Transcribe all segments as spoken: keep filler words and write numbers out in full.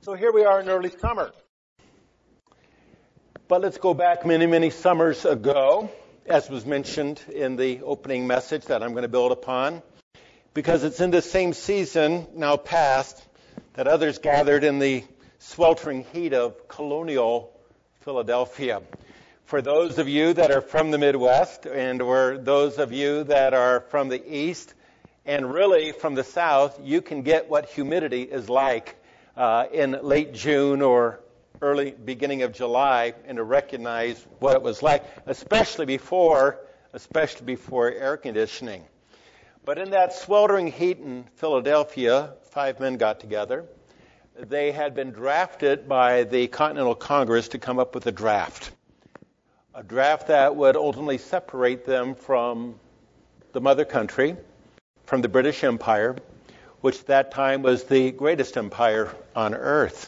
So here we are in early summer. But let's go back many, many summers ago, as was mentioned in the opening message that I'm going to build upon, because it's in this same season, now past, that others gathered in the sweltering heat of colonial Philadelphia. For those of you that are from the Midwest, and or those of you that are from the East, and really from the South, you can get what humidity is like uh, in late June or early beginning of July, and to recognize what it was like, especially before, especially before air conditioning. But in that sweltering heat in Philadelphia, five men got together. They had been drafted by the Continental Congress to come up with a draft. A draft that would ultimately separate them from the mother country, from the British Empire, which at that time was the greatest empire on earth.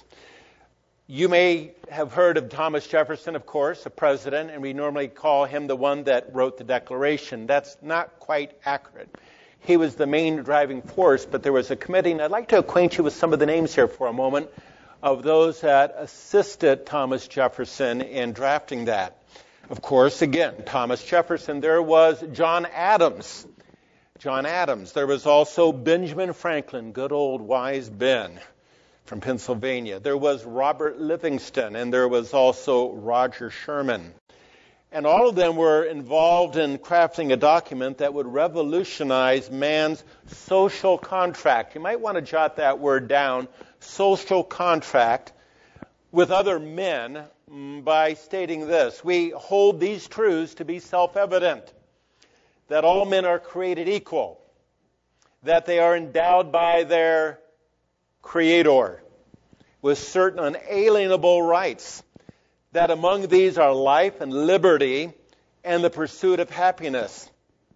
You may have heard of Thomas Jefferson, of course, a president, and we normally call him the one that wrote the Declaration. That's not quite accurate. He was the main driving force, but there was a committee, and I'd like to acquaint you with some of the names here for a moment of those that assisted Thomas Jefferson in drafting that. Of course, again, Thomas Jefferson. There was John Adams. John Adams. There was also Benjamin Franklin, good old wise Ben from Pennsylvania. There was Robert Livingston, and there was also Roger Sherman. And all of them were involved in crafting a document that would revolutionize man's social contract. You might want to jot that word down, social contract, with other men by stating this: we hold these truths to be self-evident, that all men are created equal, that they are endowed by their Creator with certain unalienable rights, that among these are life and liberty and the pursuit of happiness.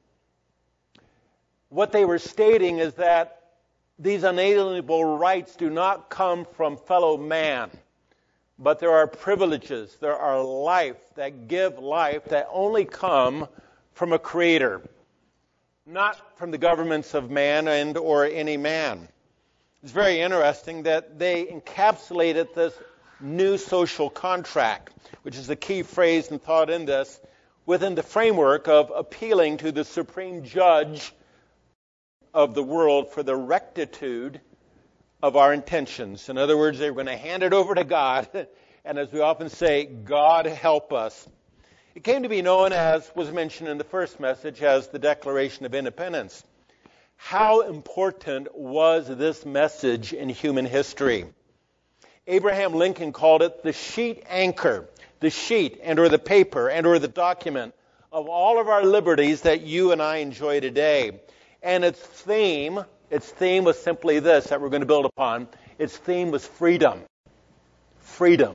What they were stating is that these unalienable rights do not come from fellow man, but there are privileges, there are life that give life that only come from a Creator, not from the governments of man and or any man. It's very interesting that they encapsulated this new social contract, which is the key phrase and thought in this, within the framework of appealing to the supreme judge of the world for the rectitude of our intentions. In other words, they were going to hand it over to God, and as we often say, God help us. It came to be known, as was mentioned in the first message, as the Declaration of Independence. How important was this message in human history? Abraham Lincoln called it the sheet anchor, the sheet and or the paper and or the document of all of our liberties that you and I enjoy today. And its theme, its theme was simply this that we're going to build upon. Its theme was freedom. Freedom.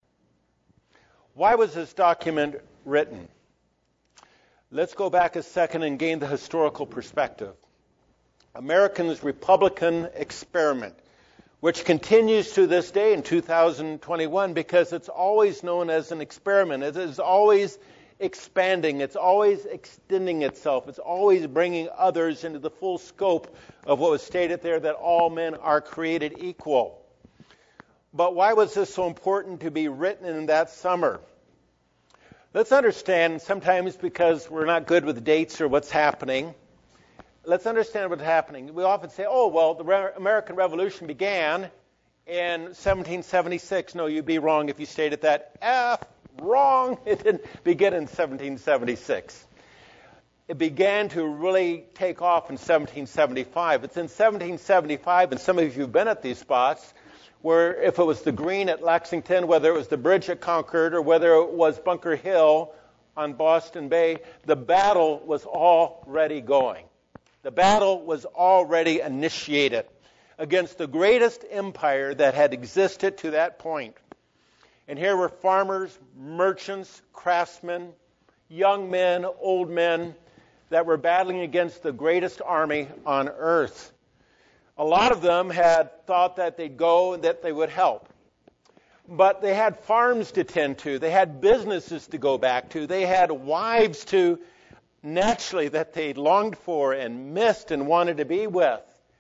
Why was this document written? Let's go back a second and gain the historical perspective. America's Republican experiment, which continues to this day in two thousand twenty-one, because it's always known as an experiment. It is always expanding. It's always extending itself. It's always bringing others into the full scope of what was stated there, that all men are created equal. But why was this so important to be written in that summer? Let's understand, sometimes because we're not good with dates or what's happening, let's understand what's happening. We often say, oh, well, the Re- American Revolution began in seventeen seventy-six. No, you'd be wrong if you stated that. F, wrong. It didn't begin in seventeen seventy-six. It began to really take off in seventeen seventy-five. It's in seventeen seventy-five, and some of you have been at these spots, where if it was the Green at Lexington, whether it was the bridge at Concord, or whether it was Bunker Hill on Boston Bay, the battle was already going. The battle was already initiated against the greatest empire that had existed to that point. And here were farmers, merchants, craftsmen, young men, old men that were battling against the greatest army on earth. A lot of them had thought that they'd go and that they would help. But they had farms to tend to. They had businesses to go back to. They had wives to, naturally, that they longed for and missed and wanted to be with.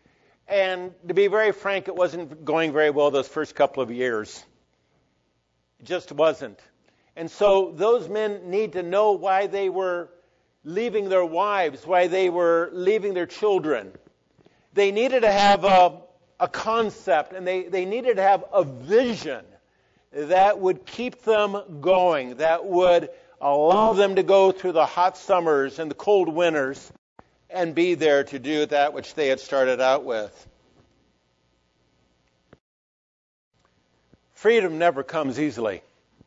And to be very frank, it wasn't going very well those first couple of years. It just wasn't. And so those men need to know why they were leaving their wives, why they were leaving their children. They needed to have a, a concept, and they, they needed to have a vision that would keep them going, that would allow them to go through the hot summers and the cold winters and be there to do that which they had started out with. Freedom never comes easily,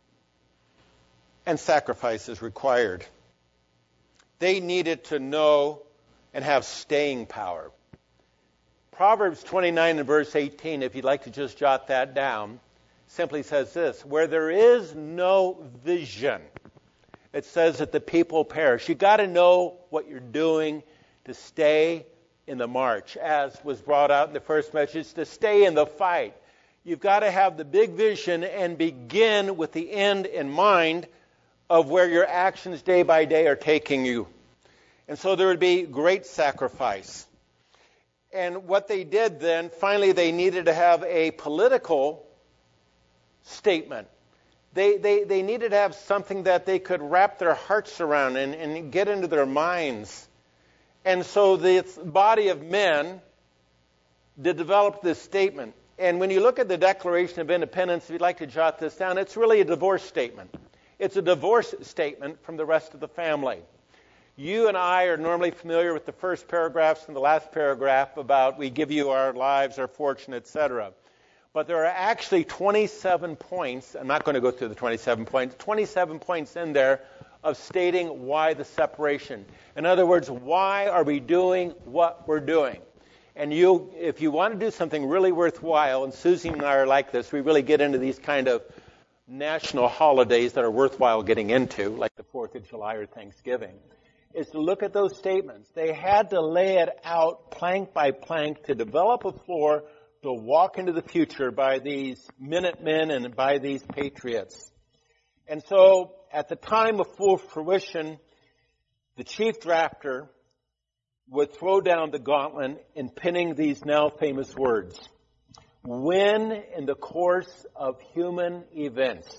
and sacrifice is required. They needed to know and have staying power. Proverbs twenty-nine and verse eighteen, if you'd like to just jot that down, simply says this: where there is no vision, it says that the people perish. You've got to know what you're doing to stay in the march, as was brought out in the first message, to stay in the fight. You've got to have the big vision and begin with the end in mind of where your actions day by day are taking you. And so there would be great sacrifice. And what they did then, finally they needed to have a political statement. They, they, they needed to have something that they could wrap their hearts around and, and get into their minds. And so the body of men did develop this statement. And when you look at the Declaration of Independence, if you'd like to jot this down, it's really a divorce statement. It's a divorce statement from the rest of the family. You and I are normally familiar with the first paragraphs and the last paragraph about we give you our lives, our fortune, et cetera. But there are actually twenty-seven points. I'm not going to go through the twenty-seven points. twenty-seven points in there of stating why the separation. In other words, why are we doing what we're doing? And you, if you want to do something really worthwhile, and Susie and I are like this, we really get into these kind of national holidays that are worthwhile getting into, like the fourth of July or Thanksgiving, is to look at those statements. They had to lay it out plank by plank to develop a floor to walk into the future by these Minutemen and by these patriots. And so at the time of full fruition, the chief drafter would throw down the gauntlet in penning these now famous words: when in the course of human events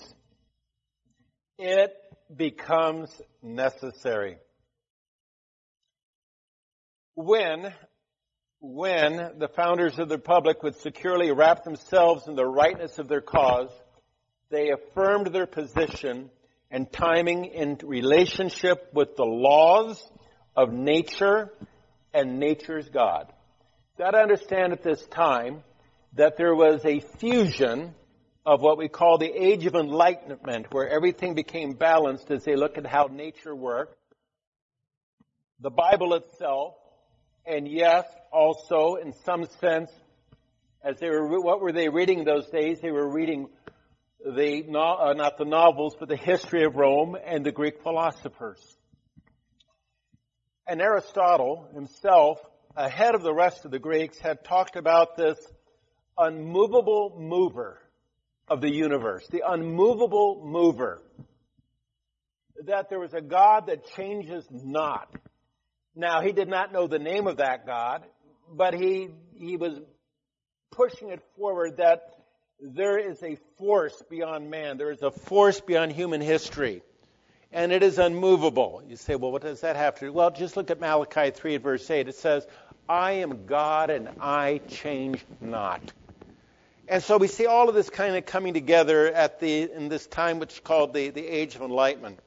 it becomes necessary. When, when the founders of the Republic would securely wrap themselves in the rightness of their cause, they affirmed their position and timing in relationship with the laws of nature and nature's God. Got to understand at this time that there was a fusion of what we call the Age of Enlightenment, where everything became balanced as they looked at how nature worked, the Bible itself, and yes, also in some sense, as they were, what were they reading those days? They were reading the uh, not the novels, but the history of Rome and the Greek philosophers. And Aristotle himself, ahead of the rest of the Greeks, had talked about this unmovable mover of the universe, the unmovable mover, that there was a God that changes not. Now, he did not know the name of that God, but he he was pushing it forward that there is a force beyond man. There is a force beyond human history, and it is unmovable. You say, well, what does that have to do? Well, just look at Malachi three, verse eight. It says, I am God and I change not. And so we see all of this kind of coming together at the in this time which is called the, the Age of Enlightenment.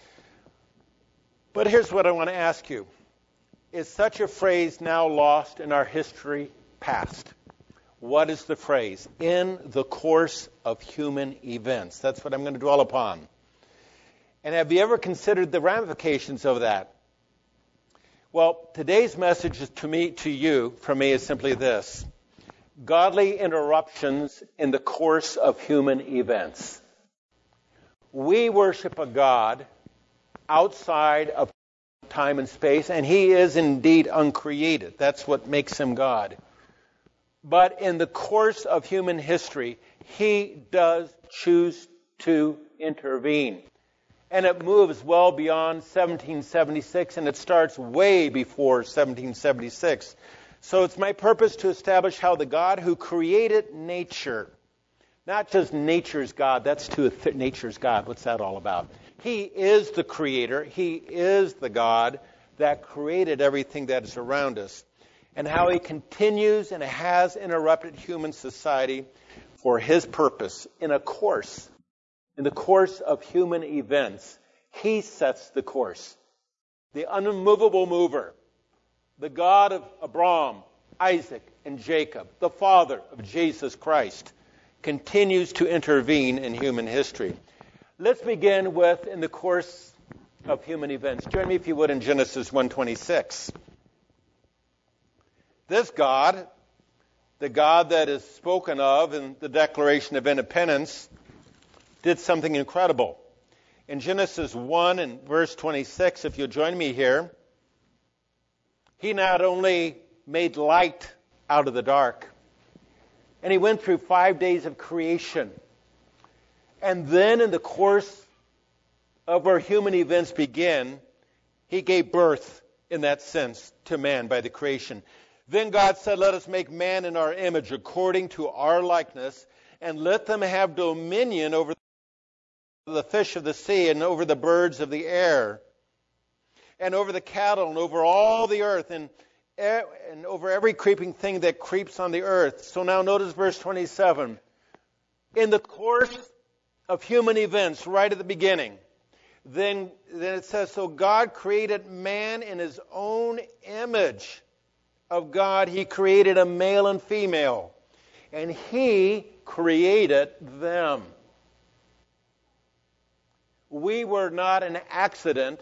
But here's what I want to ask you. Is such a phrase now lost in our history past? What is the phrase? In the course of human events. That's what I'm going to dwell upon. And have you ever considered the ramifications of that? Well, today's message is to me, to you, from me, is simply this: godly interruptions in the course of human events. We worship a God outside of time and space, and he is indeed uncreated. That's what makes him God. But in the course of human history, he does choose to intervene. And it moves well beyond seventeen seventy-six, and it starts way before seventeen seventy-six. So it's my purpose to establish how the God who created nature, not just nature's God, that's too th- nature's God. What's that all about? He is the creator. He is the God that created everything that is around us. And how he continues and has interrupted human society for his purpose in a course, in the course of human events. He sets the course. The unmovable mover, the God of Abraham, Isaac, and Jacob, the Father of Jesus Christ, continues to intervene in human history. Let's begin with in the course of human events. Join me, if you would, in Genesis one twenty-six. This God, the God that is spoken of in the Declaration of Independence, did something incredible. In Genesis one and verse twenty-six, if you'll join me here, he not only made light out of the dark, and he went through five days of creation. And then in the course of where human events begin, he gave birth, in that sense, to man by the creation. Then God said, let us make man in our image, according to our likeness, and let them have dominion over the fish of the sea, and over the birds of the air, and over the cattle, and over all the earth, and, and over every creeping thing that creeps on the earth. So now notice verse twenty-seven. In the course of human events, right at the beginning, then, then it says, so God created man in his own image. Of God, he created a male and female, and he created them. We were not an accident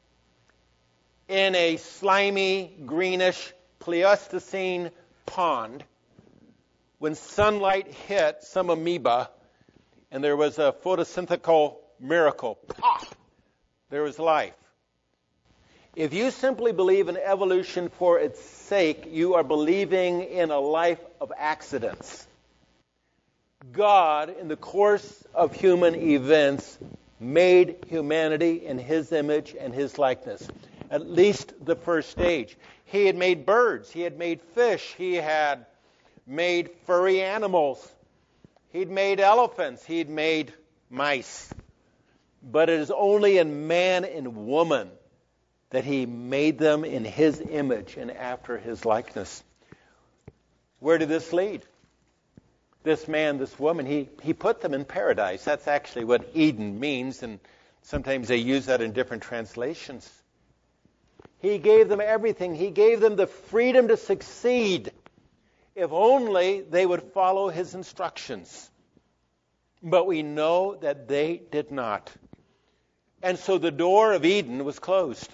in a slimy, greenish Pleistocene pond when sunlight hit some amoeba and there was a photosynthetic miracle. Pop! There was life. If you simply believe in evolution for its sake, you are believing in a life of accidents. God, in the course of human events, made humanity in his image and his likeness. At least the first stage. He had made birds. He had made fish. He had made furry animals. He'd made elephants. He'd made mice. But it is only in man and woman that he made them in his image and after his likeness. Where did this lead? This man, this woman, he, he put them in paradise. That's actually what Eden means, and sometimes they use that in different translations. He gave them everything. He gave them the freedom to succeed if only they would follow his instructions. But we know that they did not. And so the door of Eden was closed.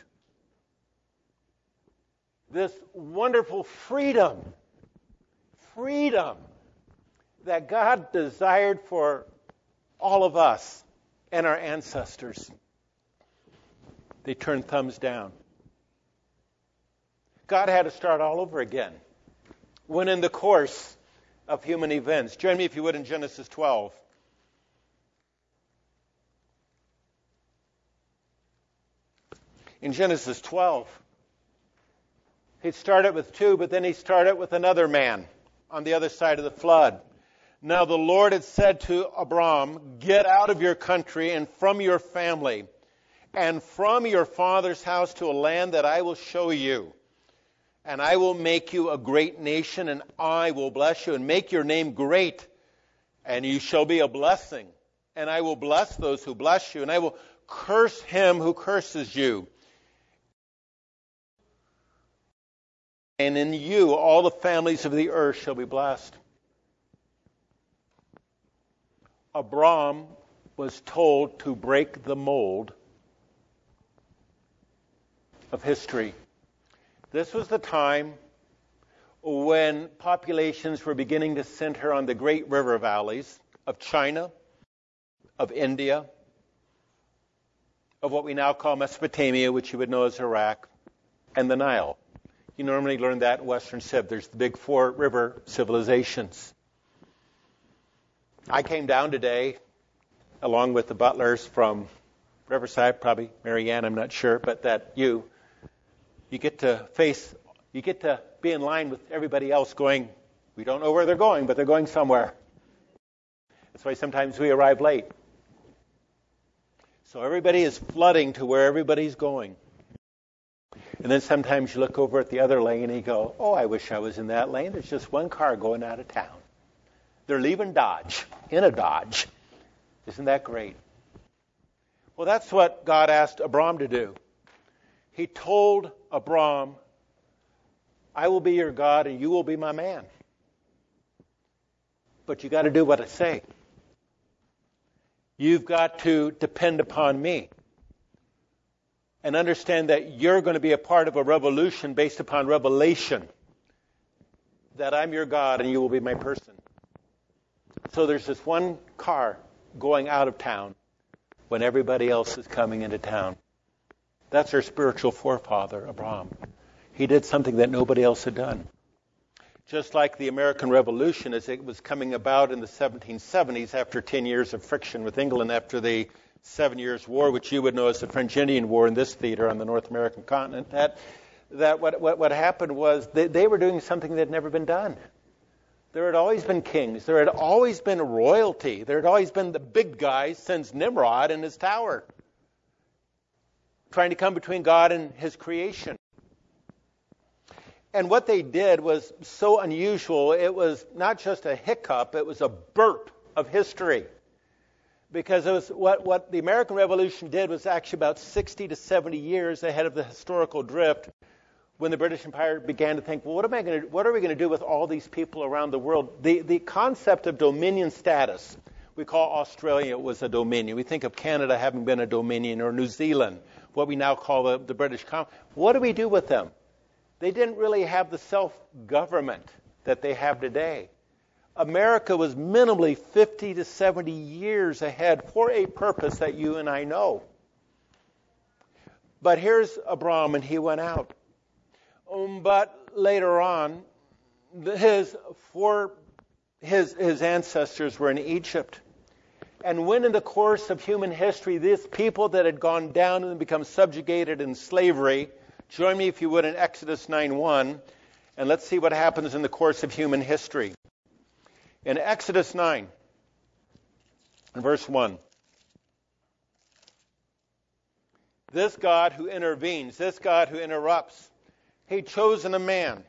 This wonderful freedom, freedom that God desired for all of us and our ancestors, they turned thumbs down. God had to start all over again. When in the course of human events, join me if you would in Genesis twelve. In Genesis twelve, he started with two, but then he started with another man on the other side of the flood. Now the Lord had said to Abram, get out of your country and from your family and from your father's house to a land that I will show you. And I will make you a great nation, and I will bless you and make your name great, and you shall be a blessing. And I will bless those who bless you, and I will curse him who curses you. And in you all the families of the earth shall be blessed. Abram was told to break the mold of history. This was the time when populations were beginning to center on the great river valleys of China, of India, of what we now call Mesopotamia, which you would know as Iraq, and the Nile. You normally learn that in Western Civ. There's the big four river civilizations. I came down today, along with the butlers from Riverside, probably Marianne, I'm not sure, but that you, you get to face You get to be in line with everybody else going, we don't know where they're going, but they're going somewhere. That's why sometimes we arrive late. So everybody is flooding to where everybody's going. And then sometimes you look over at the other lane and you go, oh, I wish I was in that lane. There's just one car going out of town. They're leaving Dodge, in a Dodge. Isn't that great? Well, that's what God asked Abram to do. He told Abram, I will be your God and you will be my man. But you got to do what I say. You've got to depend upon me. And understand that you're going to be a part of a revolution based upon revelation. That I'm your God and you will be my person. So there's this one car going out of town when everybody else is coming into town. That's our spiritual forefather, Abraham. He did something that nobody else had done. Just like the American Revolution as it was coming about in the seventeen seventies after ten years of friction with England after the Seven Years' War, which you would know as the French-Indian War in this theater on the North American continent, that that what what, what happened was they, they were doing something that had never been done. There had always been kings. There had always been royalty. There had always been the big guys since Nimrod and his tower, trying to come between God and his creation. And what they did was so unusual. It was not just a hiccup, it was a burp of history. Because it was what, what the American Revolution did was actually about sixty to seventy years ahead of the historical drift, when the British Empire began to think, well, what am I going to, what are we going to do with all these people around the world? The the concept of dominion status, we call Australia was a dominion. We think of Canada having been a dominion, or New Zealand, what we now call the, the British Commonwealth. What do we do with them? They didn't really have the self-government that they have today. America was minimally fifty to seventy years ahead for a purpose that you and I know. But here's Abram, and he went out. Um, but later on, his four, his his ancestors were in Egypt. And when in the course of human history, these people that had gone down and become subjugated in slavery, join me if you would in Exodus nine one, and let's see what happens in the course of human history. In Exodus nine, in verse one, this God who intervenes, this God who interrupts, He'd chosen a man,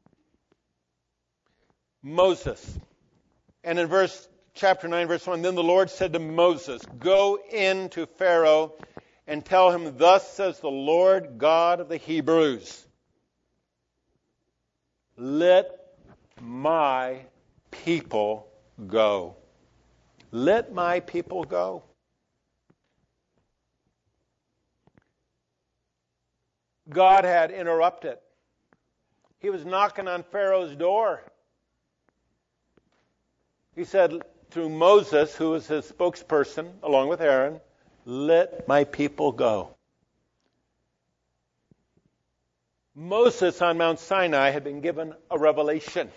Moses. And in verse chapter nine, verse one, then the Lord said to Moses, go in to Pharaoh and tell him, thus says the Lord God of the Hebrews, let my people go. Let my people go. God had interrupted. He was knocking on Pharaoh's door. He said through Moses, who was his spokesperson, along with Aaron, let my people go. Moses on Mount Sinai had been given a revelation.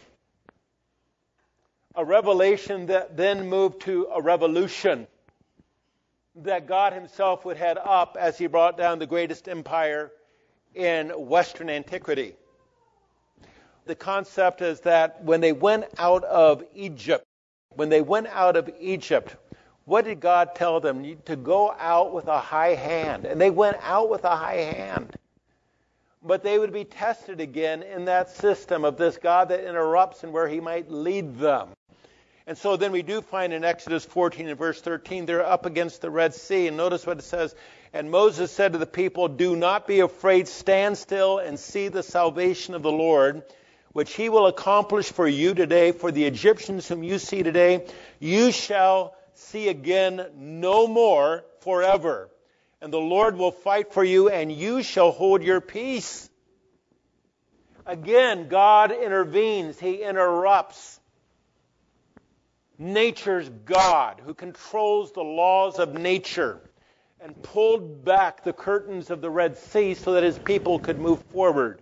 A revelation that then moved to a revolution that God himself would head up as he brought down the greatest empire in Western antiquity. The concept is that when they went out of Egypt, when they went out of Egypt, what did God tell them? To go out with a high hand. And they went out with a high hand. But they would be tested again in that system of this God that interrupts and where he might lead them. And so then we do find in Exodus fourteen and verse thirteen, they're up against the Red Sea. And notice what it says. And Moses said to the people, do not be afraid, stand still and see the salvation of the Lord, which he will accomplish for you today. For the Egyptians whom you see today, you shall see again no more forever. And the Lord will fight for you, and you shall hold your peace. Again, God intervenes. He interrupts. Nature's God, who controls the laws of nature, and pulled back the curtains of the Red Sea so that his people could move forward.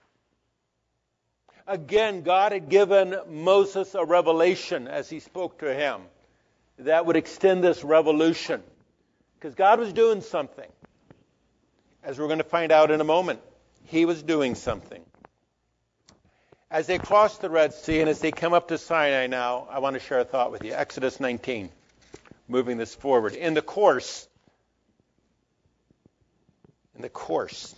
Again, God had given Moses a revelation as he spoke to him that would extend this revolution. Because God was doing something. As we're going to find out in a moment, he was doing something. As they cross the Red Sea and as they come up to Sinai now, I want to share a thought with you. Exodus nineteen, moving this forward. In the course, in the course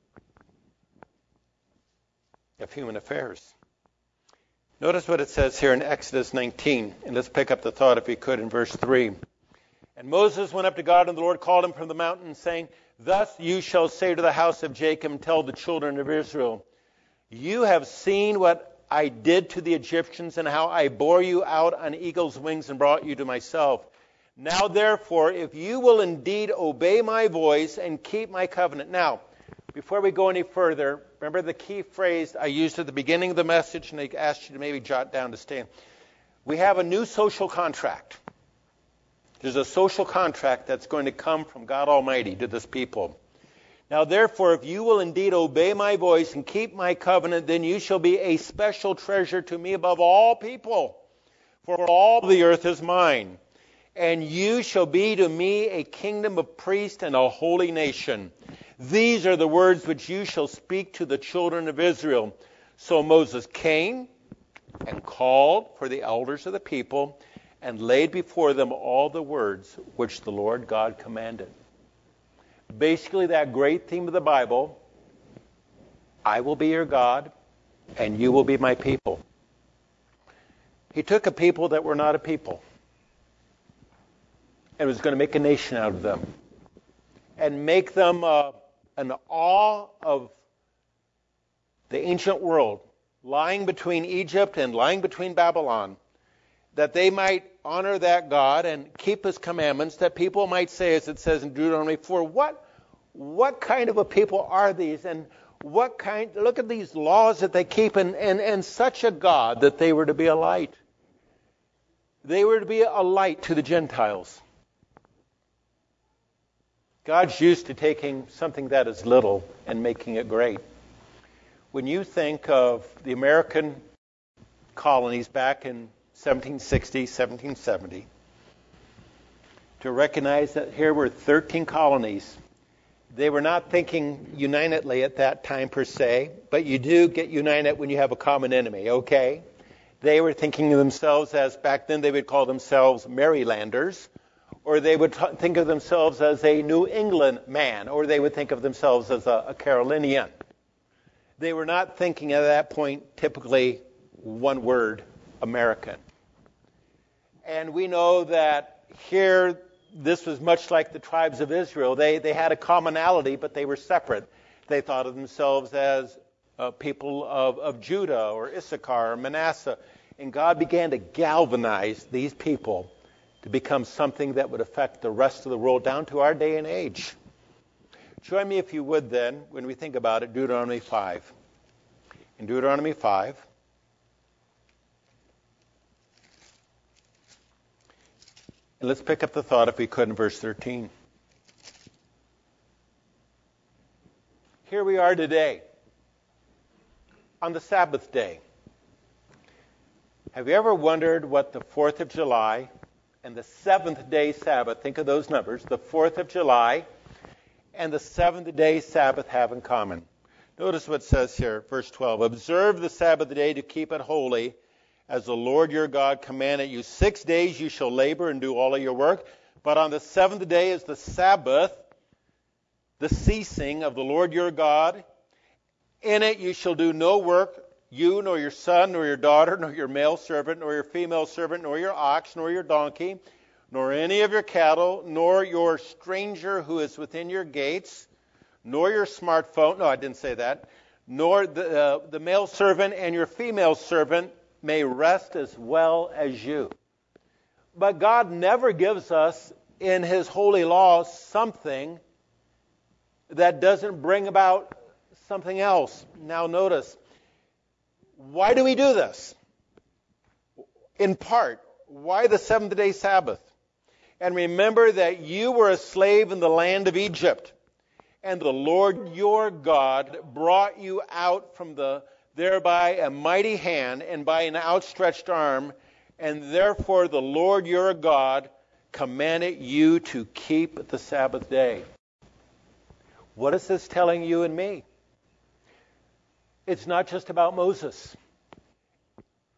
of human affairs. Notice what it says here in Exodus nineteen, and let's pick up the thought if we could in verse three. And Moses went up to God, and the Lord called him from the mountain, saying, Thus you shall say to the house of Jacob, tell the children of Israel, you have seen what I did to the Egyptians, and how I bore you out on eagle's wings and brought you to myself. Now therefore, if you will indeed obey my voice and keep my covenant. Now, before we go any further, remember the key phrase I used at the beginning of the message, and I asked you to maybe jot down to stand. We have a new social contract. There's a social contract that's going to come from God Almighty to this people. Now, therefore, if you will indeed obey my voice and keep my covenant, then you shall be a special treasure to me above all people, for all the earth is mine. And you shall be to me a kingdom of priests and a holy nation. These are the words which you shall speak to the children of Israel. So Moses came and called for the elders of the people and laid before them all the words which the Lord God commanded. Basically, that great theme of the Bible, I will be your God, and you will be my people. He took a people that were not a people, and was going to make a nation out of them, and make them uh, an awe of the ancient world, lying between Egypt and lying between Babylon, that they might honor that God and keep his commandments, that people might say, as it says in Deuteronomy four, what, what kind of a people are these? And what kind, look at these laws that they keep, and, and, and such a God that they were to be a light. They were to be a light to the Gentiles. God's used to taking something that is little and making it great. When you think of the American colonies back in seventeen sixty, seventeen seventy, to recognize that here were thirteen colonies. They were not thinking unitedly at that time per se, but you do get united when you have a common enemy, okay? They were thinking of themselves as, back then they would call themselves Marylanders, or they would t- think of themselves as a New England man, or they would think of themselves as a, a Carolinian. They were not thinking at that point typically one word, American. And we know that here, this was much like the tribes of Israel. They, they had a commonality, but they were separate. They thought of themselves as uh, people of, of Judah or Issachar or Manasseh. And God began to galvanize these people to become something that would affect the rest of the world down to our day and age. Join me, if you would, then, when we think about it, Deuteronomy five. In Deuteronomy five, and let's pick up the thought, if we could, in verse thirteen. Here we are today, on the Sabbath day. Have you ever wondered what the fourth of July and the seventh day Sabbath, think of those numbers, the fourth of July and the seventh day Sabbath have in common? Notice what it says here, verse twelve. Observe the Sabbath day to keep it holy, as the Lord your God commanded you. Six days you shall labor and do all of your work, but on the seventh day is the Sabbath, the ceasing of the Lord your God. In it you shall do no work, you, nor your son, nor your daughter, nor your male servant, nor your female servant, nor your ox, nor your donkey, nor any of your cattle, nor your stranger who is within your gates, nor your smartphone. No, I didn't say that. Nor the, uh, the male servant and your female servant may rest as well as you. But God never gives us in his holy law something that doesn't bring about something else. Now notice, why do we do this? In part, why the seventh day Sabbath? And remember that you were a slave in the land of Egypt, and the Lord your God brought you out from the thereby a mighty hand and by an outstretched arm, and therefore the Lord your God commanded you to keep the Sabbath day. What is this telling you and me? It's not just about Moses.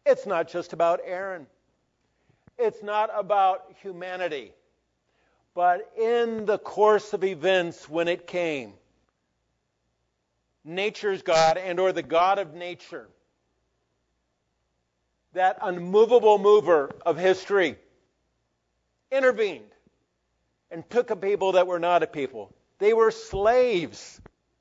It's not just about Aaron. It's not about humanity. But in the course of events, when it came, nature's God and or the God of nature, that unmovable mover of history, intervened and took a people that were not a people. They were slaves.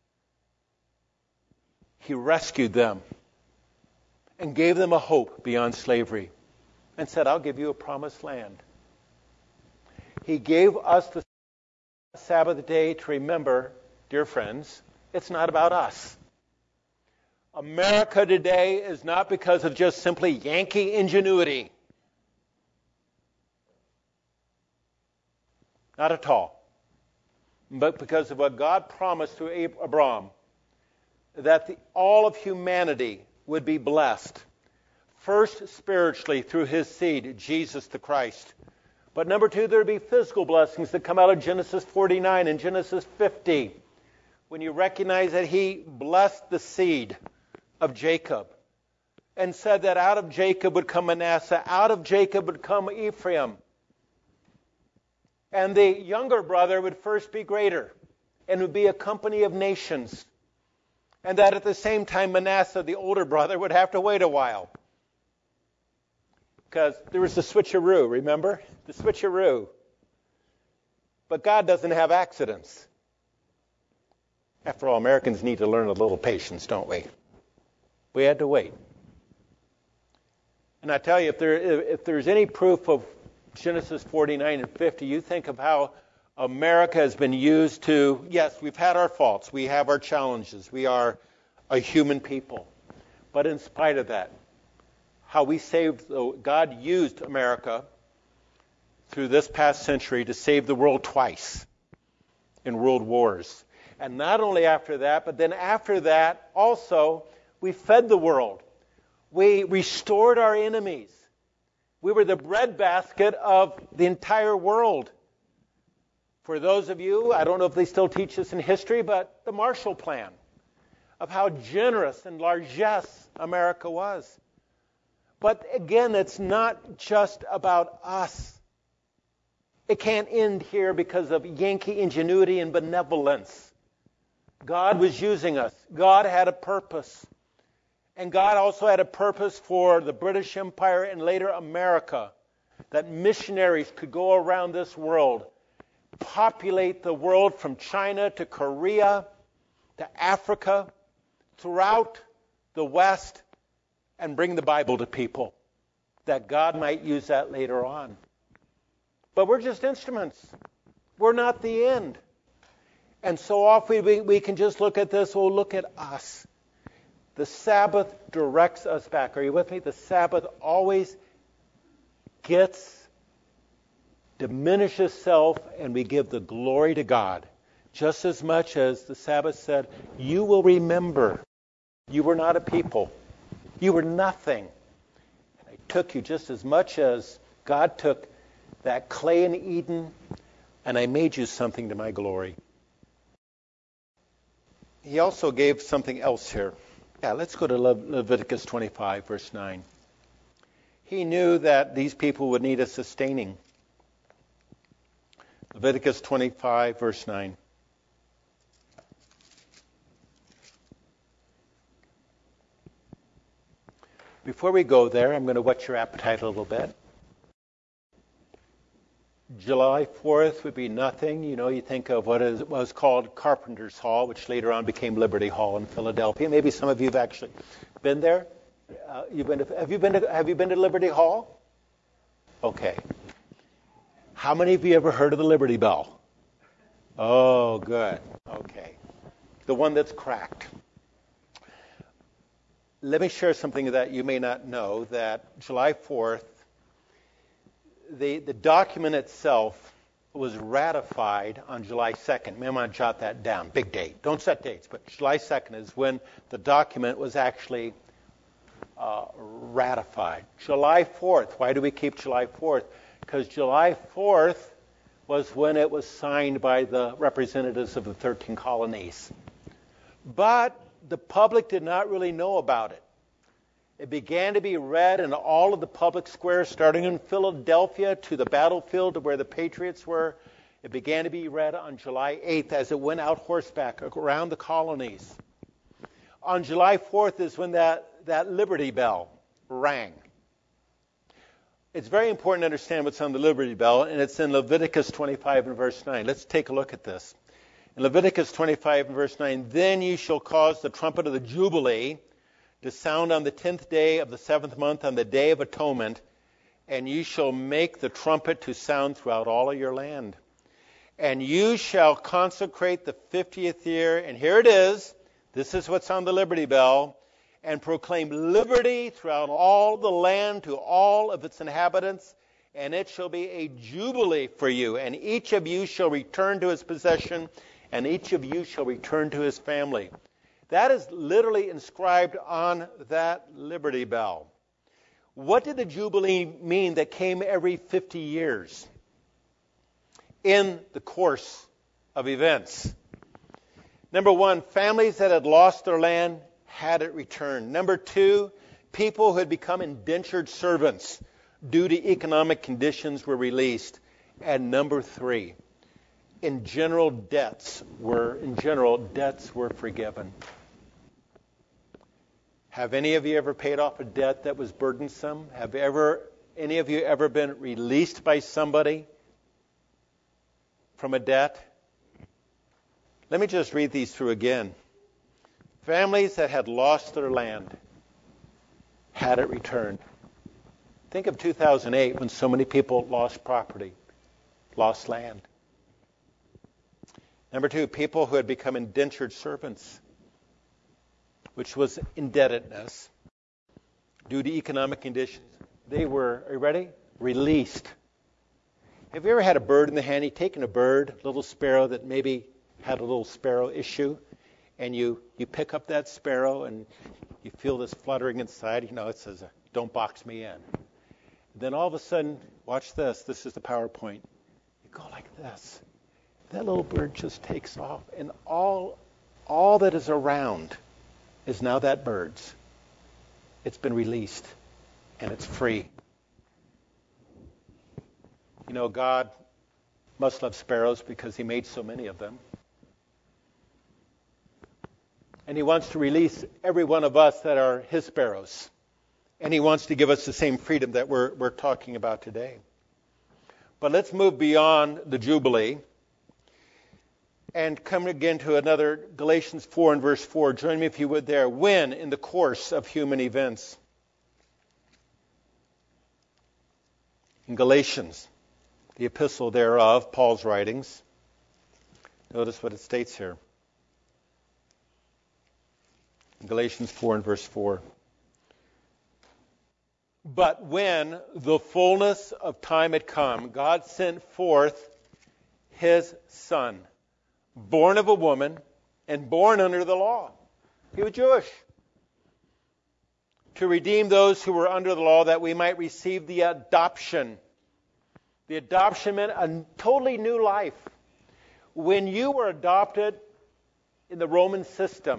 He rescued them and gave them a hope beyond slavery and said, I'll give you a promised land. He gave us the Sabbath day to remember, dear friends, it's not about us. America today is not because of just simply Yankee ingenuity. Not at all. But because of what God promised to Abraham, that the, all of humanity would be blessed. First, spiritually, through his seed, Jesus the Christ. But number two, there would be physical blessings that come out of Genesis forty-nine and Genesis fifty. When you recognize that he blessed the seed of Jacob and said that out of Jacob would come Manasseh, out of Jacob would come Ephraim. And the younger brother would first be greater and would be a company of nations. And that at the same time, Manasseh, the older brother, would have to wait a while. Because there was the switcheroo, remember? The switcheroo. But God doesn't have accidents. After all, Americans need to learn a little patience, don't we? We had to wait. And I tell you, if there if there's any proof of Genesis forty-nine and fifty, you think of how America has been used to, yes, we've had our faults, we have our challenges, we are a human people. But in spite of that, how we saved, God used America through this past century to save the world twice in world wars. And not only after that, but then after that, also, we fed the world. We restored our enemies. We were the breadbasket of the entire world. For those of you, I don't know if they still teach this in history, but the Marshall Plan, of how generous and largesse America was. But again, it's not just about us. It can't end here because of Yankee ingenuity and benevolence. God was using us. God had a purpose. And God also had a purpose for the British Empire and later America, that missionaries could go around this world, populate the world from China to Korea to Africa, throughout the West, and bring the Bible to people, that God might use that later on. But we're just instruments. We're not the end. And so often we, we can just look at this, well, look at us. The Sabbath directs us back. Are you with me? The Sabbath always gets, diminishes self, and we give the glory to God. Just as much as the Sabbath said, you will remember you were not a people. You were nothing. And I took you just as much as God took that clay in Eden, and I made you something to my glory. He also gave something else here. Yeah, let's go to Le- Leviticus twenty-five, verse nine. He knew that these people would need a sustaining. Leviticus twenty-five, verse nine. Before we go there, I'm going to whet your appetite a little bit. July fourth would be nothing. You know, you think of what is, was called Carpenter's Hall, which later on became Liberty Hall in Philadelphia. Maybe some of you have actually been there. Uh, you've been to, have you been to, have you been to Liberty Hall? Okay. How many of you ever heard of the Liberty Bell? Oh, good. Okay. The one that's cracked. Let me share something that you may not know, that July fourth, The, the document itself was ratified on July second. Maybe I'm going to jot that down. Big date. Don't set dates, but July second is when the document was actually uh, ratified. July fourth. Why do we keep July fourth? Because July fourth was when it was signed by the representatives of the thirteen colonies. But the public did not really know about it. It began to be read in all of the public squares, starting in Philadelphia to the battlefield where the Patriots were. It began to be read on July eighth as it went out horseback around the colonies. On July fourth is when that, that Liberty Bell rang. It's very important to understand what's on the Liberty Bell, and it's in Leviticus twenty-five and verse nine. Let's take a look at this. In Leviticus twenty-five and verse nine, then you shall cause the trumpet of the Jubilee to sound on the tenth day of the seventh month on the day of atonement, and you shall make the trumpet to sound throughout all of your land. And you shall consecrate the fiftieth year, and here it is, this is what's on the Liberty Bell, and proclaim liberty throughout all the land to all of its inhabitants, and it shall be a jubilee for you, and each of you shall return to his possession, and each of you shall return to his family. That is literally inscribed on that Liberty Bell. What did the Jubilee mean that came every fifty years in the course of events? Number one, families that had lost their land had it returned. Number two, people who had become indentured servants due to economic conditions were released. And number three, in general debts were in general debts were forgiven. Have any of you ever paid off a debt that was burdensome? Have ever any of you ever been released by somebody from a debt? Let me just read these through again. Families that had lost their land had it returned. Think of two thousand eight when so many people lost property, lost land. Number two, people who had become indentured servants, which was indebtedness due to economic conditions. They were, are you ready? Released. Have you ever had a bird in the hand? You've taken a bird, a little sparrow that maybe had a little sparrow issue, and you, you pick up that sparrow and you feel this fluttering inside. You know, it says, don't box me in. Then all of a sudden, watch this. This is the PowerPoint. You go like this. That little bird just takes off, and all, all that is around is now that bird's. It's been released, and it's free. You know, God must love sparrows because he made so many of them. And he wants to release every one of us that are his sparrows. And he wants to give us the same freedom that we're, we're talking about today. But let's move beyond the Jubilee and come again to another Galatians four and verse four. Join me if you would there. When in the course of human events. In Galatians, the epistle thereof, Paul's writings. Notice what it states here. In Galatians four and verse four. But when the fullness of time had come, God sent forth his Son, born of a woman and born under the law. He was Jewish. To redeem those who were under the law, that we might receive the adoption. The adoption meant a totally new life. When you were adopted in the Roman system,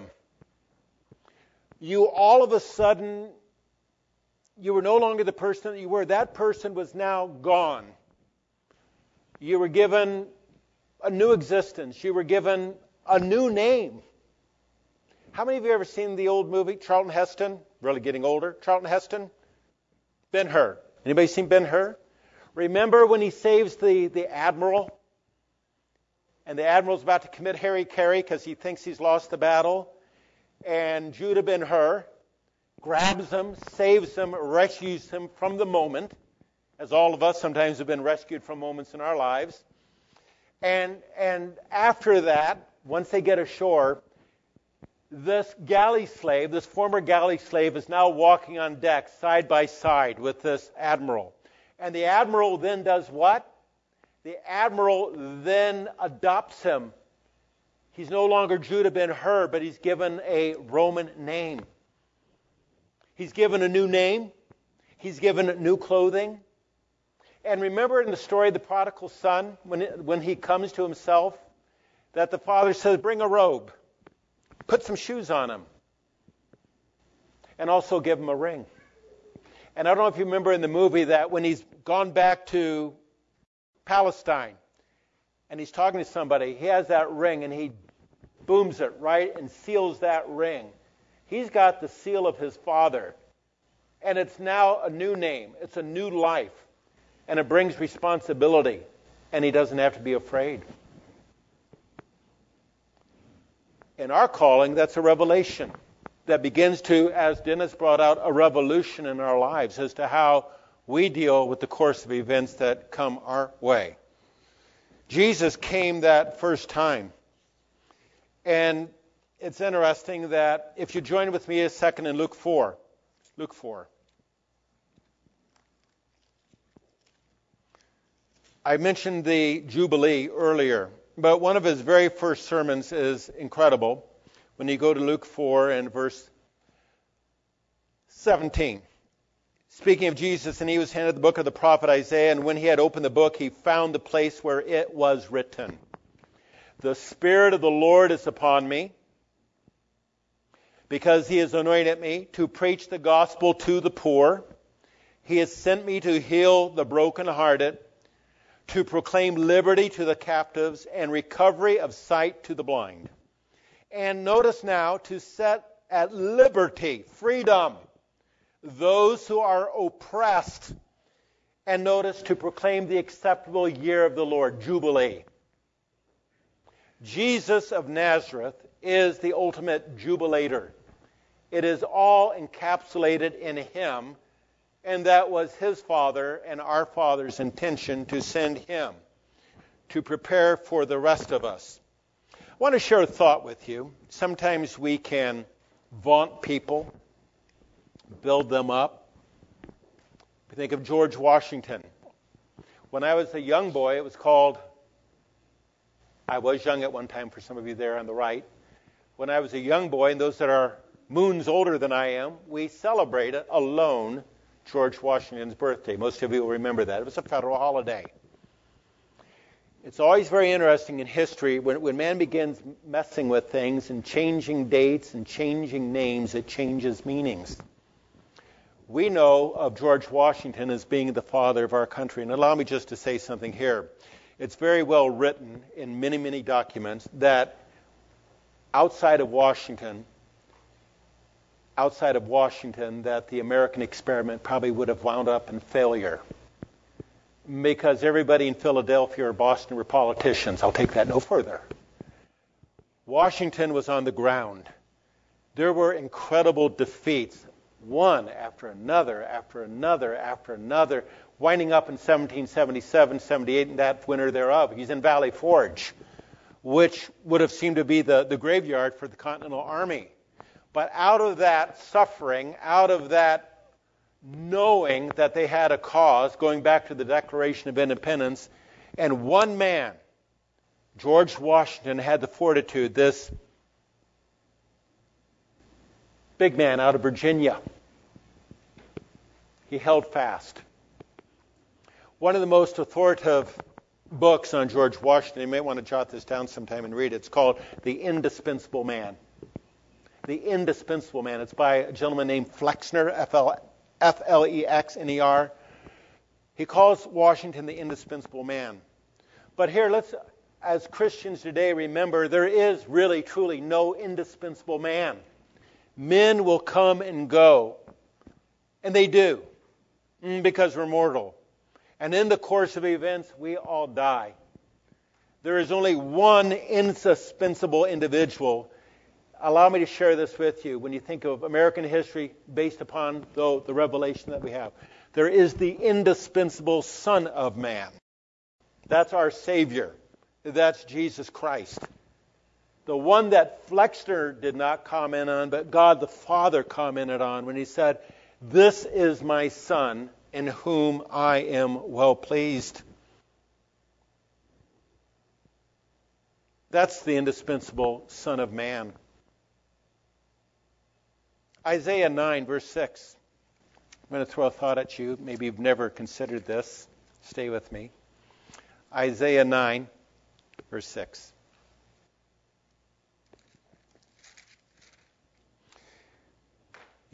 you all of a sudden, you were no longer the person that you were. That person was now gone. You were given a new existence. You were given a new name. How many of you have ever seen the old movie, Charlton Heston? Really getting older. Charlton Heston? Ben-Hur. Anybody seen Ben-Hur? Remember when he saves the, the admiral? And the admiral's about to commit hara-kiri because he thinks he's lost the battle. And Judah Ben-Hur grabs him, saves him, rescues him from the moment, as all of us sometimes have been rescued from moments in our lives. And and after that, once they get ashore, this galley slave, this former galley slave, is now walking on deck side by side with this admiral. And the admiral then does what? The admiral then adopts him. He's no longer Judah Ben-Hur, but he's given a Roman name. He's given a new name. He's given new clothing. And remember in the story of the prodigal son, when, it, when he comes to himself, that the father says, bring a robe. Put some shoes on him. and also give him a ring. And I don't know if you remember in the movie that when he's gone back to Palestine and he's talking to somebody, he has that ring and he booms it, right, and seals that ring. He's got the seal of his Father. And it's now a new name. It's a new life. And it brings responsibility. And he doesn't have to be afraid. In our calling, that's a revelation that begins to, as Dennis brought out, a revolution in our lives as to how we deal with the course of events that come our way. Jesus came that first time. And it's interesting that if you join with me a second in Luke four. Luke four. I mentioned the Jubilee earlier, but one of his very first sermons is incredible. When you go to Luke four and verse seventeen. Speaking of Jesus, and he was handed the book of the prophet Isaiah, and when he had opened the book, he found the place where it was written, "The Spirit of the Lord is upon me, because he has anointed me to preach the gospel to the poor. He has sent me to heal the brokenhearted, to proclaim liberty to the captives and recovery of sight to the blind." And notice now, to set at liberty, freedom, those who are oppressed. And notice, to proclaim the acceptable year of the Lord, Jubilee. Jesus of Nazareth is the ultimate jubilator. It is all encapsulated in him, and that was his Father and our Father's intention, to send him to prepare for the rest of us. I want to share a thought with you. Sometimes we can vaunt people, build them up. We think of George Washington. When I was a young boy, it was called, I was young at one time for some of you there on the right. When I was a young boy, and those that are moons older than I am, we celebrated alone George Washington's birthday. Most of you will remember that. It was a federal holiday. It's always very interesting in history when, when man begins messing with things and changing dates and changing names, it changes meanings. We know of George Washington as being the father of our country. And allow me just to say something here. It's very well written in many, many documents that outside of Washington, outside of Washington, that the American experiment probably would have wound up in failure. Because everybody in Philadelphia or Boston were politicians. I'll take that no further. Washington was on the ground. There were incredible defeats, one after another, after another, after another, winding up in seventeen seventy-seven, seventy-eight, and that winter thereof. He's in Valley Forge, which would have seemed to be the, the graveyard for the Continental Army. But out of that suffering, out of that knowing that they had a cause, going back to the Declaration of Independence, and one man, George Washington, had the fortitude, this big man out of Virginia. He held fast. One of the most authoritative books on George Washington, you may want to jot this down sometime and read it, it's called The Indispensable Man. The Indispensable Man. It's by a gentleman named Flexner, F L E X N E R. He calls Washington the indispensable man. But here, let's, as Christians today, remember there is really, truly no indispensable man. Men will come and go. And they do. Because we're mortal. And in the course of events, we all die. There is only one indispensable individual. Allow me to share this with you. When you think of American history based upon, though, the revelation that we have, there is the indispensable Son of Man. That's our Savior. That's Jesus Christ. The one that Flexner did not comment on, but God the Father commented on when he said, "This is my Son, in whom I am well pleased." That's the indispensable Son of Man. Isaiah nine, verse six. I'm going to throw a thought at you. Maybe you've never considered this. Stay with me. Isaiah nine, verse six.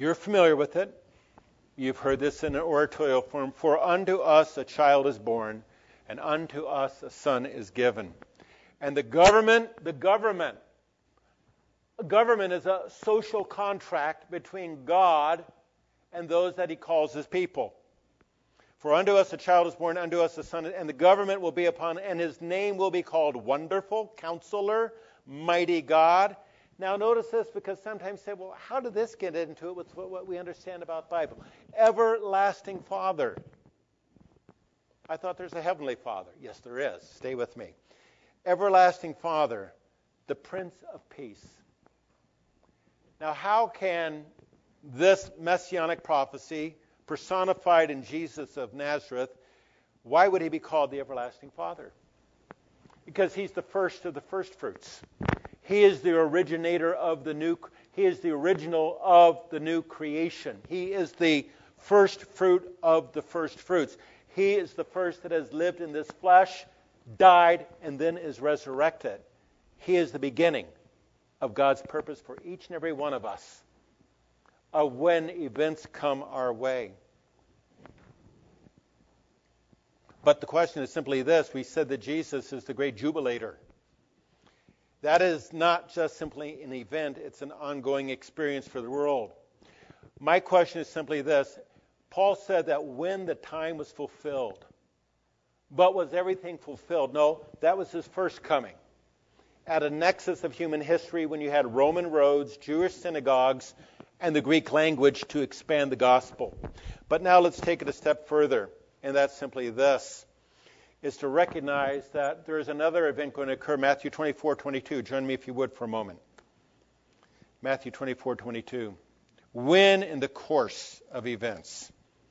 You're familiar with it. You've heard this in an oratorio form. For unto us a child is born, and unto us a son is given. And the government, the government, a government is a social contract between God and those that he calls his people. For unto us a child is born, unto us a son, and the government will be upon, and his name will be called Wonderful, Counselor, Mighty God. Now notice this, because sometimes say, well, how did this get into it with what we understand about the Bible? Everlasting Father. I thought there's a Heavenly Father. Yes, there is. Stay with me. Everlasting Father, the Prince of Peace. Now how can this messianic prophecy, personified in Jesus of Nazareth, why would he be called the Everlasting Father? Because he's the first of the first fruits. He is the originator of the new, he is the original of the new creation. He is the first fruit of the first fruits. He is the first that has lived in this flesh, died, and then is resurrected. He is the beginning of God's purpose for each and every one of us, of when events come our way. But the question is simply this. We said that Jesus is the great jubilator. That is not just simply an event, it's an ongoing experience for the world. My question is simply this. Paul said that when the time was fulfilled. But was everything fulfilled? No, that was his first coming. At a nexus of human history when you had Roman roads, Jewish synagogues, and the Greek language to expand the gospel. But now let's take it a step further, and that's simply this. Is to recognize that there is another event going to occur, Matthew twenty-four twenty-two. Join me if you would for a moment. Matthew twenty-four twenty-two. When in the course of events.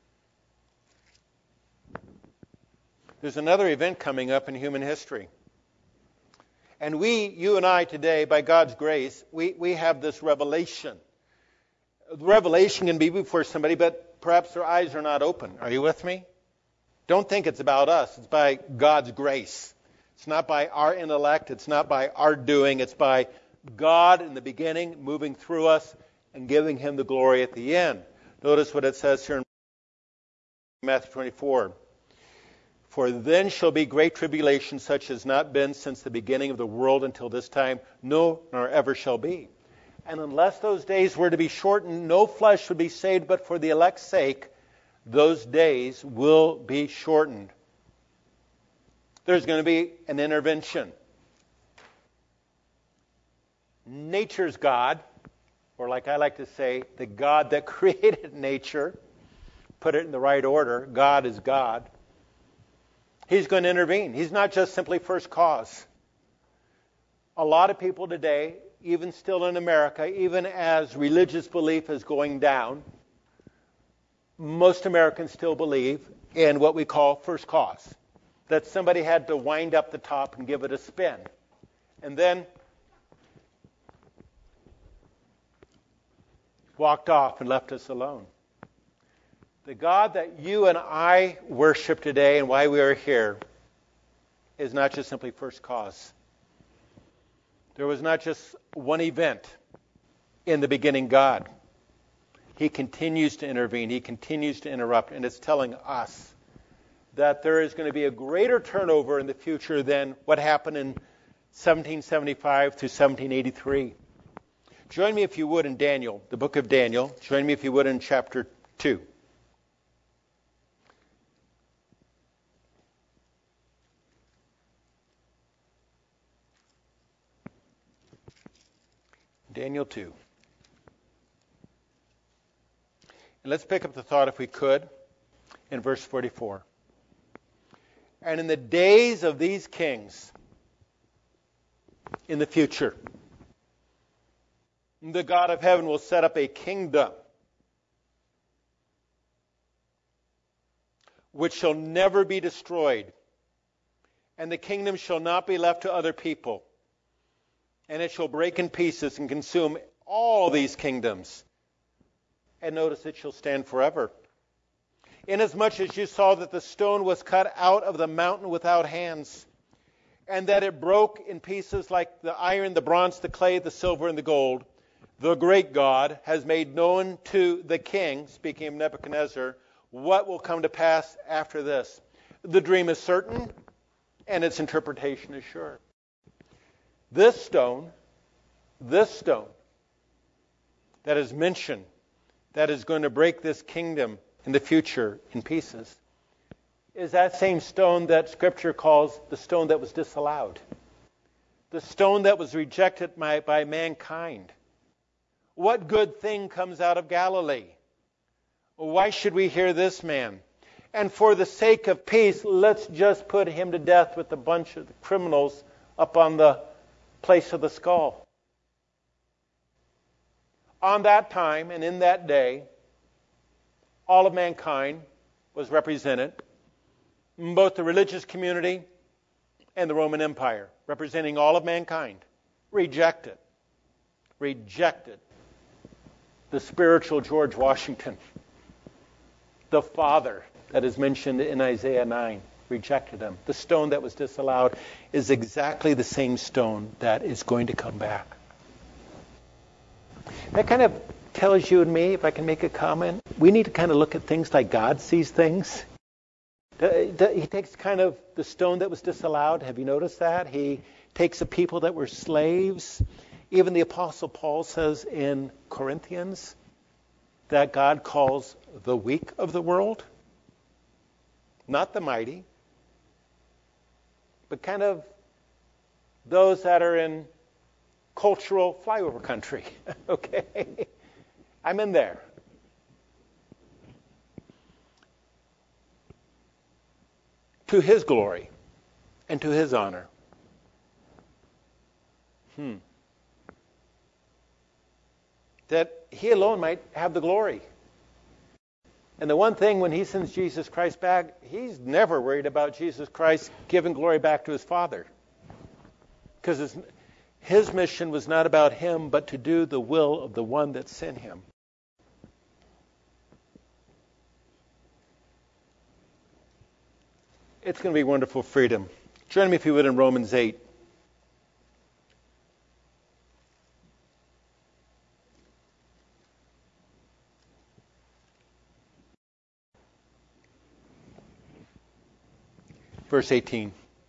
There's another event coming up in human history. And we, you and I today, by God's grace, we, we have this revelation. The revelation can be before somebody, but perhaps their eyes are not open. Are you with me? Don't think it's about us. It's by God's grace. It's not by our intellect. It's not by our doing. It's by God in the beginning moving through us and giving him the glory at the end. Notice what it says here in Matthew twenty-four. For then shall be great tribulation, such as not been since the beginning of the world until this time, no, nor ever shall be. And unless those days were to be shortened, no flesh would be saved, but for the elect's sake, those days will be shortened. There's going to be an intervention. Nature's God, or like I like to say, the God that created nature, put it in the right order, God is God. He's going to intervene. He's not just simply first cause. A lot of people today, even still in America, even as religious belief is going down, most Americans still believe in what we call first cause. That somebody had to wind up the top and give it a spin. And then walked off and left us alone. The God that you and I worship today and why we are here is not just simply first cause. There was not just one event in the beginning God. He continues to intervene. He continues to interrupt. And it's telling us that there is going to be a greater turnover in the future than what happened in seventeen seventy-five to seventeen eighty-three. Join me if you would in Daniel, the book of Daniel. Join me if you would in chapter two. Daniel two. And let's pick up the thought, if we could, in verse forty-four. And in the days of these kings, in the future, the God of heaven will set up a kingdom which shall never be destroyed, and the kingdom shall not be left to other people, and it shall break in pieces and consume all these kingdoms. And notice it shall stand forever. Inasmuch as you saw that the stone was cut out of the mountain without hands, and that it broke in pieces like the iron, the bronze, the clay, the silver, and the gold, the great God, has made known to the king, speaking of Nebuchadnezzar, what will come to pass after this. The dream is certain, and its interpretation is sure. This stone, this stone that is mentioned, that is going to break this kingdom in the future in pieces, is that same stone that Scripture calls the stone that was disallowed. The stone that was rejected by, by mankind. What good thing comes out of Galilee? Why should we hear this man? And for the sake of peace, let's just put him to death with a bunch of the criminals up on the place of the skull. On that time and in that day, all of mankind was represented, both the religious community and the Roman Empire, representing all of mankind, rejected, rejected the spiritual George Washington, the Father that is mentioned in Isaiah nine, rejected him. The stone that was disallowed is exactly the same stone that is going to come back. That kind of tells you and me, if I can make a comment, we need to kind of look at things like God sees things. He takes kind of the stone that was disallowed. Have you noticed that? He takes the people that were slaves. Even the Apostle Paul says in Corinthians that God calls the weak of the world, not the mighty, but kind of those that are in cultural flyover country. Okay? I'm in there. To His glory and to His honor. Hmm. That He alone might have the glory. And the one thing, when He sends Jesus Christ back, He's never worried about Jesus Christ giving glory back to His Father. Because his, his mission was not about Him, but to do the will of the one that sent Him. It's going to be wonderful freedom. Join me, if you would, in Romans eight. Verse eighteen.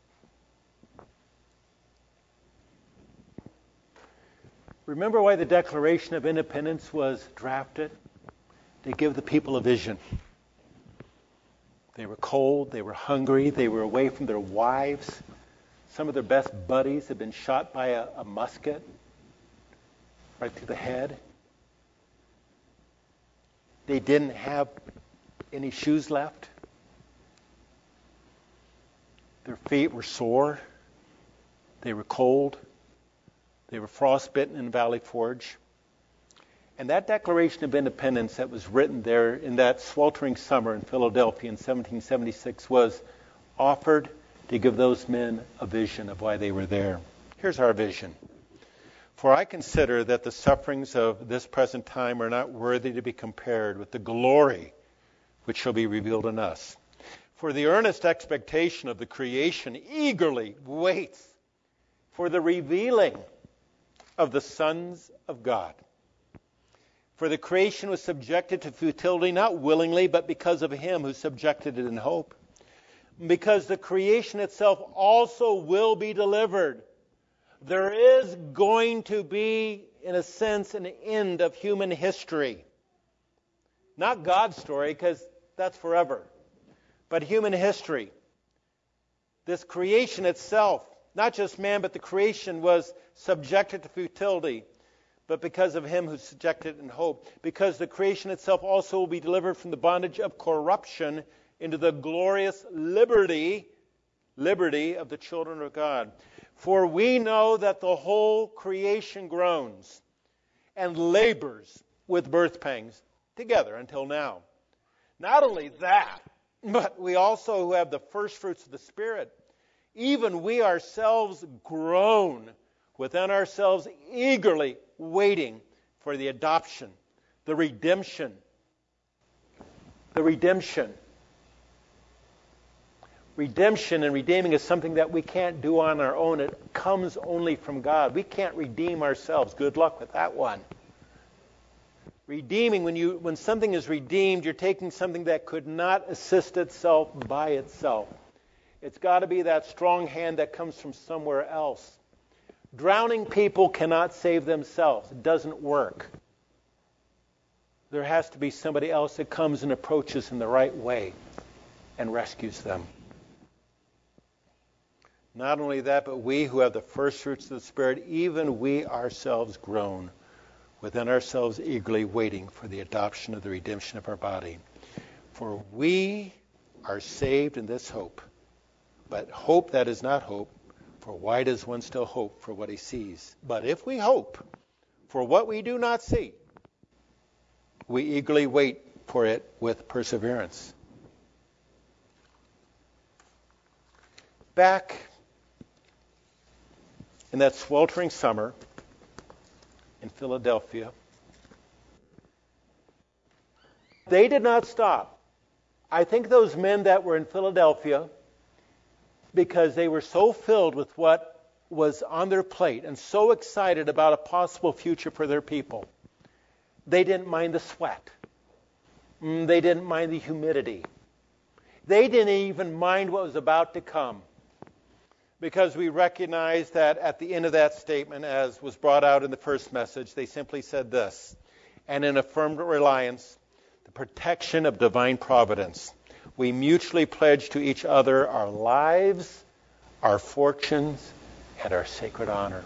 Remember why the Declaration of Independence was drafted? To give the people a vision. They were cold, they were hungry, they were away from their wives. Some of their best buddies had been shot by a, a musket right through the head. They didn't have any shoes left. Their feet were sore. They were cold. They were frostbitten in Valley Forge. And that Declaration of Independence that was written there in that sweltering summer in Philadelphia in seventeen seventy-six was offered to give those men a vision of why they were there. Here's our vision. For I consider that the sufferings of this present time are not worthy to be compared with the glory which shall be revealed in us. For the earnest expectation of the creation eagerly waits for the revealing of the sons of God. For the creation was subjected to futility, not willingly, but because of Him who subjected it in hope. Because the creation itself also will be delivered. There is going to be, in a sense, an end of human history. Not God's story, because that's forever. But human history. This creation itself, not just man, but the creation was subjected to futility. But because of Him who subjected it in hope. Because the creation itself also will be delivered from the bondage of corruption into the glorious liberty, liberty of the children of God. For we know that the whole creation groans and labors with birth pangs together until now. Not only that, but we also who have the first fruits of the Spirit, even we ourselves groan within ourselves, eagerly waiting for the adoption, the redemption. The redemption. Redemption and redeeming is something that we can't do on our own. It comes only from God. We can't redeem ourselves. Good luck with that one. Redeeming, when you when something is redeemed, you're taking something that could not assist itself by itself. It's got to be that strong hand that comes from somewhere else. Drowning people cannot save themselves. It doesn't work. There has to be somebody else that comes and approaches in the right way and rescues them. Not only that, but we who have the first fruits of the Spirit, even we ourselves groan within ourselves, eagerly waiting for the adoption of the redemption of our body. For we are saved in this hope. But hope that is not hope, for why does one still hope for what he sees? But if we hope for what we do not see, we eagerly wait for it with perseverance. Back in that sweltering summer in Philadelphia, they did not stop. I think those men that were in Philadelphia, because they were so filled with what was on their plate and so excited about a possible future for their people, they didn't mind the sweat. They didn't mind the humidity. They didn't even mind what was about to come. Because we recognize that at the end of that statement, as was brought out in the first message, they simply said this: and in a firm reliance, the protection of divine providence, we mutually pledge to each other our lives, our fortunes, and our sacred honor.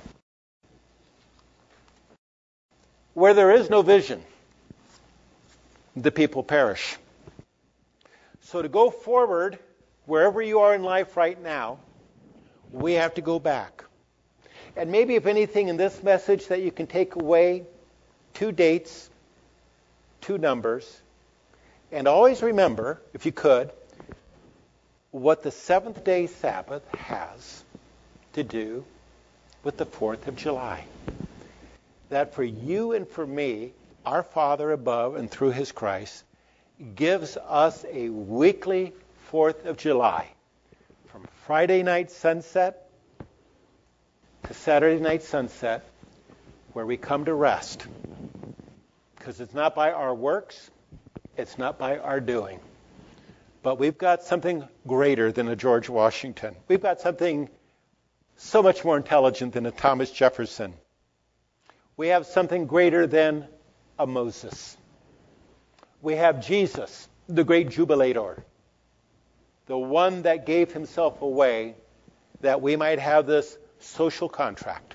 Where there is no vision, the people perish. So to go forward, wherever you are in life right now, we have to go back. And maybe if anything in this message that you can take away, two dates, two numbers, and always remember, if you could, what the seventh day Sabbath has to do with the fourth of July. That for you and for me, our Father above and through His Christ gives us a weekly fourth of July. From Friday night sunset to Saturday night sunset, where we come to rest. Because it's not by our works, it's not by our doing. But we've got something greater than a George Washington. We've got something so much more intelligent than a Thomas Jefferson. We have something greater than a Moses. We have Jesus, the great jubilator, the one that gave himself away that we might have this social contract,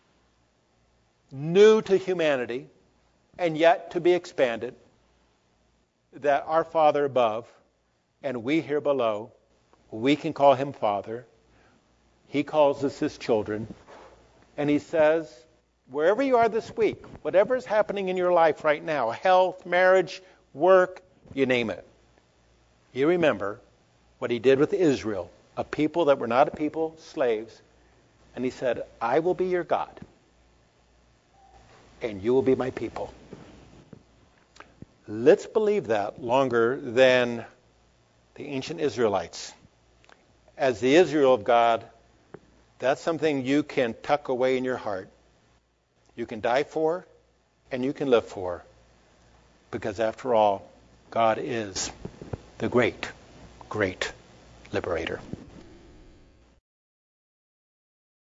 new to humanity and yet to be expanded, that our Father above and we here below, we can call him Father. He calls us his children. And he says, wherever you are this week, whatever is happening in your life right now, health, marriage, work, you name it, you remember what he did with Israel, a people that were not a people, slaves. And he said, I will be your God, and you will be my people. Let's believe that longer than the ancient Israelites. As the Israel of God, that's something you can tuck away in your heart. You can die for, and you can live for. Because after all, God is the great, great liberator.